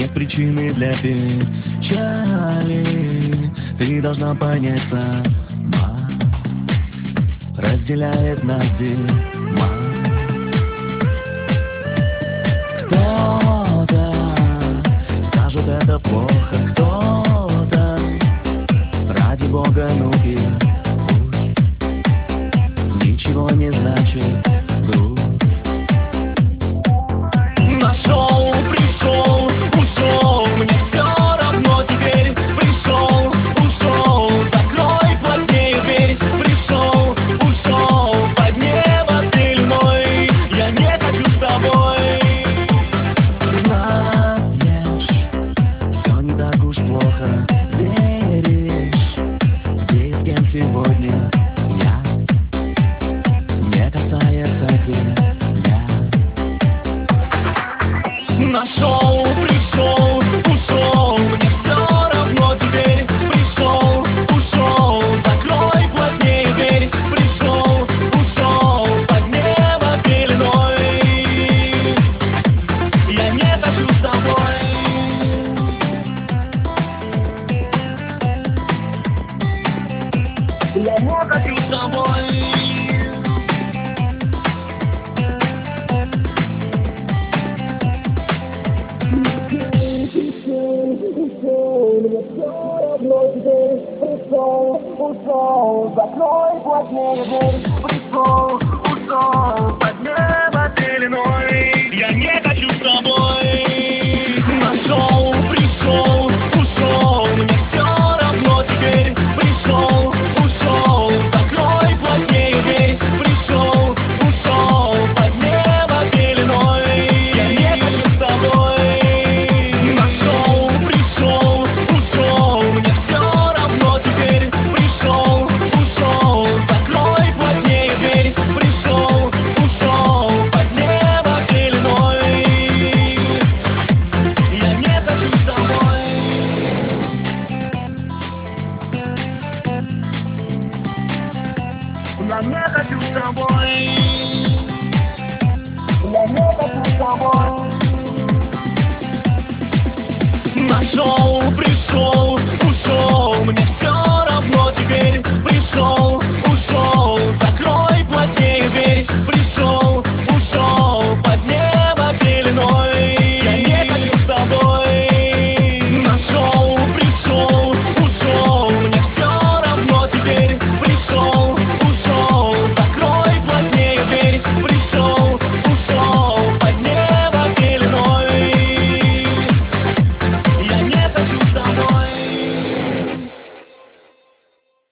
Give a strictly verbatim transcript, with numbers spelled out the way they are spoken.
нет причины для печали. Ты должна понять сама, разделяет нас зима. Кто-то скажет, это плохо, кто-то ради Бога, ну и пусть. Ничего не значит грусть. Нашел, пришел, ушел, мне все равно теперь. Пришел, ушел, закрой плотнее дверь. Пришел, ушел, под небо пеленой. Я не хочу с тобой. Знаешь, все не так уж плохо. Веришь, где и с кем сегодня я? Не касается тебя. Нашел, пришел, ушел, мне все равно теперь. Пришел, ушел, закрой плотнее дверь. Пришел, ушел, под небо пеленой. Я не хочу с тобой. Я не хочу с тобой. Мне все равно теперь. Пришел, ушел, закрой плотнее дверь. Пришел, ушел, под небо пеленой. Я не хочу с тобой. Нашел, пришел, ушел, мне все равно теперь. Пришел, ушел, закрой плотнее дверь. Пришел, ушел, под небо пеленой. Я не хочу с тобой. Я не хочу с тобой. Я не хочу с тобой.